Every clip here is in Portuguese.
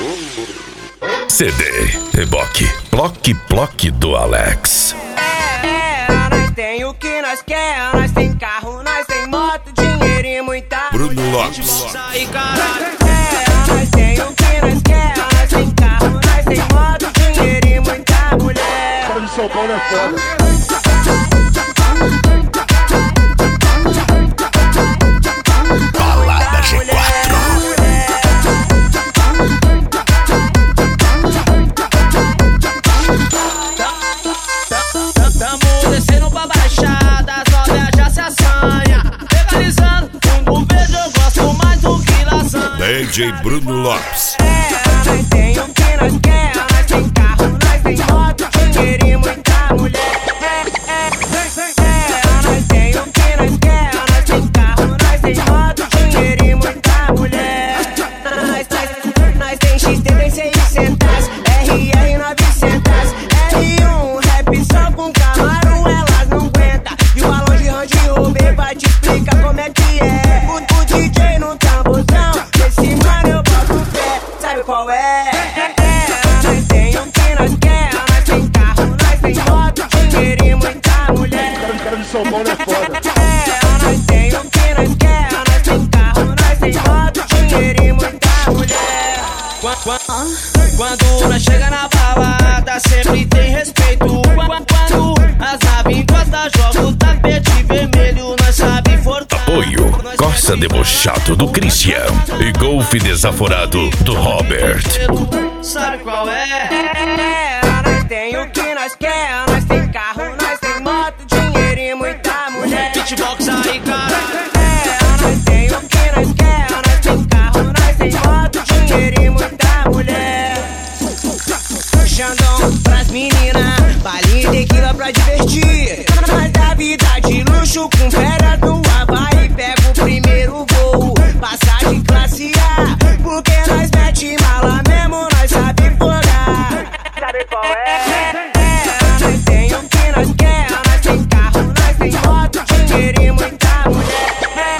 CD, reboque, ploque do Alex. Nós tem o que nós quer, nós tem carro, nós tem moto, dinheiro e muita Bruno Lopes. Aí, caralho. Nós tem o que nós quer, nós tem carro, nós tem moto, dinheiro e muita mulher. Cara de São Paulo é foda. Balada G4. Tamo descendo pra baixada, as novias já se assanha. Legalizando, um beijo eu gosto mais do que lasanha. DJ Bruno Lopes. Nós tem o que nós quer, nós tem carro, nós tem moto, dinheiro e muita mulher. Nós tem o que nós quer, nós tem carro, nós tem moto, dinheiro e muita mulher. Nós tem XT, tem 600, RR 900, R1, rap só com Camaro, elas não aguentam. E o balão de Range Rover vai te explicar como é que é. O DJ no tamborzão, esse mano eu boto fé, sabe qual é? Nós tem o que nós quer, nós tem carro, nós tem moto, dinheiro e muita mulher. Cara de São Paulo é foda. Nós tem o que nós quer, nós tem carro, nós tem moto, dinheiro e muita mulher. Quando nós chega na balada, sempre tem respeito. Quando as naves encostam, joga o tapete vermelho, nós sabe forçar. Apoio, Corsa Debochado do Christian e Golfe Desaforado do Robert. Sabe qual é? Nós tem o que nós quer, nós tem carro, nós tem moto, dinheiro e muita mulher. Beatbox aí, cara. Nós tem o que nós quer, nós tem carro, nós tem moto, dinheiro e muita mulher. Xandão pras meninas, baile e tequila pra divertir. Nós da vida de luxo com férias no Havaí. Pega o primeiro voo, passar de classe A, porque nós mete mala mesmo, nós sabe folgar. Sabe qual é? Nós tem o que nós quer, nós tem carro, nós tem moto, dinheiro e muita mulher.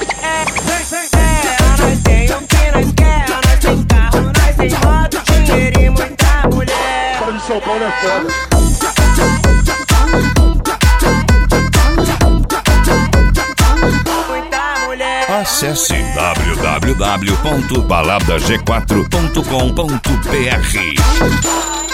Nós tem o que nós quer, nós tem carro, nós tem moto, dinheiro e muita mulher. Cara de São Paulo é foda. Muita mulher. Acesse www.baladag4.com.br.